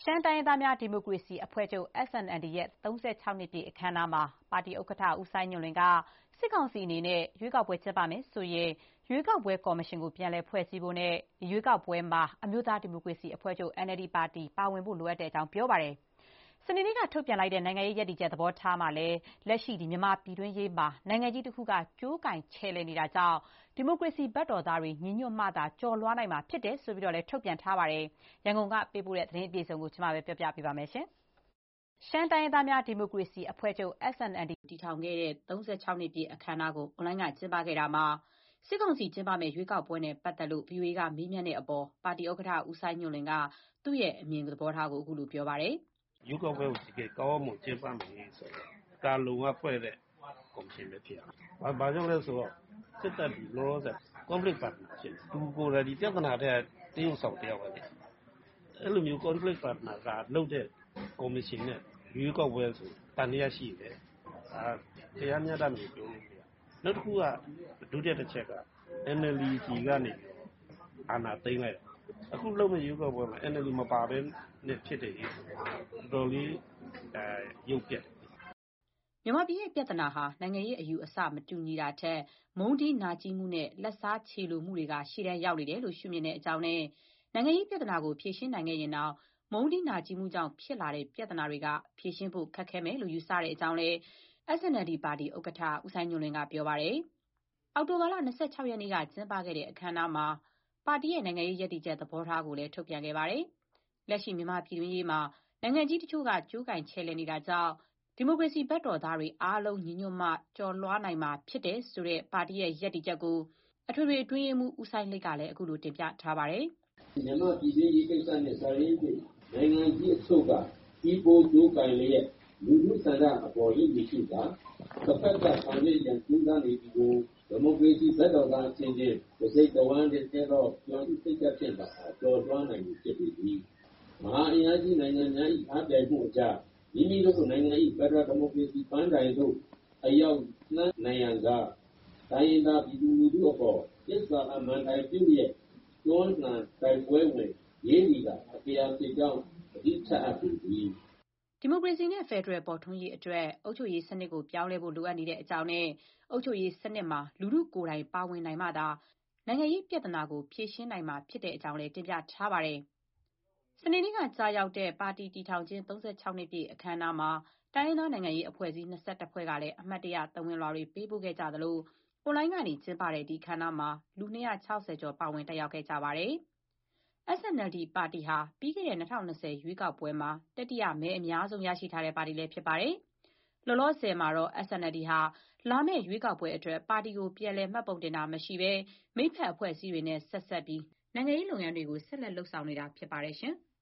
ရှမ်းတိုင်းရင်းသားများဒီမိုကရေစီအဖွဲ့ချုပ် SNLD ရဲ့36နှစ်ပြည့်အခမ်းအနားမှာပါတီဥက္ကဋ္ဌဦးစိုင်းညွန့်လွင်ကစစ်ကောင်စီအနေနဲ့ရွေးကောက်ပွဲကျင်းပမယ်ဆိုရင်ရွေးကောက်ပွဲကော်မရှင်ကိုပြန်လည်ဖွဲ့စည်းဖို့နဲ့ရွေးကောက်ပွဲမှာအမျိုးသားဒီမိုကရေစီအဖွဲ့ချုပ် NLD ပါတီပါဝင်ဖို့လိုအပ်တဲ့အကြောင်းပြောပါတယ်။စနေနေ့ကထုတ်ပြန်လိုက်တဲ့နိုင်ငံရေးရည်တည်ချက်သဘောထားမှာလည်းလက်ရှိမြန်မာပြည်တွင်းရေးမှာနိုင်ငံကြီးတစ်ခုကကြိုးကင်ချယ်လှယ်နေတာကြောင့်ဒီမိုကရေစီဘက်တော်သားတွေညီညွတ်မှသာကျော်လွှားနိုင်မှာဖြစ်တယ်ဆိုပြီးတော့လည်းထုတ်ပြန်ထားပါတယ်။ရန်ကုန်ကပေးပို့တဲ့သတင်းအပြည့်အစုံကိုကျွန်မပြောပြပေးပါမယ်။ ရှမ်းတိုင်းရင်းသားများဒီမိုကရေစီအဖွဲ့ချုပ် SNLD တည်ထောင်ခဲ့တဲ့36နှစ်ပြည့်အခမ်းအနားကိုအွန်လိုင်းကကျင်းပခဲ့တာမှာစစ်ကောင်စီကျင်းပမယ့်ရွေးကောက်ပွဲနဲ့ပတ်သက်လို့ VOA ကမေးမြန်းတဲ့အပေါ်ပါတီဥက္ကဋ္ဌဦးစိုင်းညွန့်လွင်ကသူ့ရဲ့အမြင်သဘောထားကိုအခုလိုပြောပါတယ်။ရွေးကောက်ပွဲကိုတကယ်ကောင်းအောင်ကျင်းပမယ်ဆိုတော့ကာလုံကဖွဲ့တဲ့ကော်မရှင်ပဲဖြစ်အောင်။ဘာကြောင့်လဲဆိုတော့စစ်တပ်ဒီလောဆယ် conflict partner ဖြစ်နေသူကိုယ်တိုင်ဒီပြဿနာတဲ့တရုတ်ဆောင်တယောက်ပဲလေ။အဲ့လိုမျိုး conflict partner ကလုပ်တဲ့ကော်မရှင်နဲ့ရွေးကောက်ပွဲဆိုတန်တရားရှိတယ်။တရားမျှတမှုပြောလို့မရ။နောက်တစ်ခုကဒုတိယတစ်ချက်က NLD ကြီးကနေအာဏာသိမ်းလိုက်အခုလုပ်မယ့်ရွေးကောက်ပွဲမှာ NLD မပါဘဲနဲ့ဖြစ်တယ်ဆိုတော့တော်တော်လေးရုပ်ပြတ်မြန်မာပြည်ရဲ့ပြဿနာဟာနိုင်ငံရေးအယူအဆမတူညီတာထက်မုန်းတီးနာကျည်းမှုနဲ့လက်စားချေလိုမှုတွေကရှေ့တန်းရောက်နေတယ်လို့ရှုမြင်တဲ့အကြောင်းနဲ့နိုင်ငံရေးပြဿနာကိုဖြေရှင်းနိုင်ခဲ့ရင်တော့မုန်းတီးနာကျည်းမှုကြောင့်ဖြစ်လာတဲ့ပြဿနာတွေကဖြေရှင်းဖို့ခက်ခဲမယ်လို့ယူဆတဲ့အကြောင်းလည်း SNLD ပါတီဥက္ကဋ္ဌဦးစိုင်းညွန့်လွင်ကပြောပါတယ်။အောက်တိုဘာလ26ရက်နေ့ကကျင်းပခဲ့တဲ့အခမ်းအနားမှာပါတီရဲ့နိုင်ငံရေးရည်တည်ချက်သဘောထားကိုလည်းထုတ်ပြန်ခဲ့ပါတယ်။လက်ရှိမြန်မာပြည်တွင်းရေးမှာနိုင်ငံကြီးတချို့ကကြိုးကင်ချယ်လှယ်နေတာကြောင့်ဒီမိုကရေစီဘက်တော်သားတွေအားလုံးညီညွတ်မှကျော်လွှားနိုင်မှာဖြစ်တယ်ဆိုတဲ့ပါတီရဲ့ရည်တည်ချက်ကိုအထွေထွေအတွင်းရေးမှူးဦးစိုင်းလိတ်ကလည်းအခုလိုတင်ပြထားပါတယ်။မြန်မာပြည်တွင်းရေးကိစ္စနဲ့စာရင်းဖြင့်နိုင်ငံကြီးအချို့ကဒီပိုကြိုးကင်လျက်လူမှုဆန္ဒအပေါ်ရည်ရည်ရှိတာတစ်ဖက်ကဆောင်ရွက်ရန်ကျူးစာနေပြီးကိုဒီမိုကရေစီဘက်တော်သားအချင်းချင်းတစ်စိတ်တဝမ်းတည်းတော့ပြောင်းစိတ်သက်ဖြစ်တာကျော်လွှားနိုင်မှုဖြစ်ပြီးမဟာအင်အားကြီးနိုင်ငံများ၏အားပြိုင်မှုအကြမိမိတို့နိုင်ငံ၏ဖက်ဒရယ်ဒီမိုကရေစီပန်းတိုင်သို့အရောက်နှံ့နိုင်ရန်ကတိုင်းရင်းသားပြည်သူလူထုအပေါ်သစ္စာအမှန်တိုင်းပြုရဲ့တွန်းလှန်တိုက်ပွဲဝင်ရင်းနှီးတာအပြာဖြစ်ကြောင်းအဓိထအပ်ပြီးဒီမိုကရေစီနဲ့ဖက်ဒရယ်ပေါ်ထွန်းရေးအတွက်အုပ်ချုပ်ရေးစနစ်ကိုပြောင်းလဲဖို့လိုအပ်နေတဲ့အကြောင်းနဲ့အုပ်ချုပ်ရေးစနစ်မှာလူထုကိုယ်တိုင်ပါဝင်နိုင်မှသာနိုင်ငံရေးပြဿနာကိုဖြေရှင်းနိုင်မှာဖြစ်တဲ့အကြောင်းလည်းတင်ပြထားပါတယ်။စနေနေ့ကကြာရောက်တဲ့ပါတီတည်ထောင်ခြင်း36နှစ်ပြည့်အခမ်းအနားမှာတိုင်းရင်းသားနိုင်ငံရေးအဖွဲ့အစည်း21ဖွဲ့ကလည်းအမှတ်တရသဝဏ်လွှာတွေပေးပို့ခဲ့ကြသလိုအွန်လိုင်းကနေကျင်းပတဲ့ဒီအခမ်းအနားမှာလူ260ကျော်ပါဝင်တက်ရောက်ခဲ့ကြပါတယ်။ SNLD ပါတီဟာပြီးခဲ့တဲ့2020ရွေးကောက်ပွဲမှာတတိယမဲအများဆုံးရရှိထားတဲ့ပါတီလည်းဖြစ်ပါတယ်။လောလောဆယ်မှာတော့ SNLD ဟာလာမယ့်ရွေးကောက်ပွဲအတွက်ပါတီကိုပြန်လည်မှတ်ပုံတင်တာမရှိဘဲမိတ်ဖက်အဖွဲ့အစည်းတွေနဲ့ဆက်စပ်ပြီးနိုင်ငံရေးလုပ်ငန်းတွေကိုဆက်လက်လုပ်ဆောင်နေတာဖြစ်ပါတယ်ရှင်။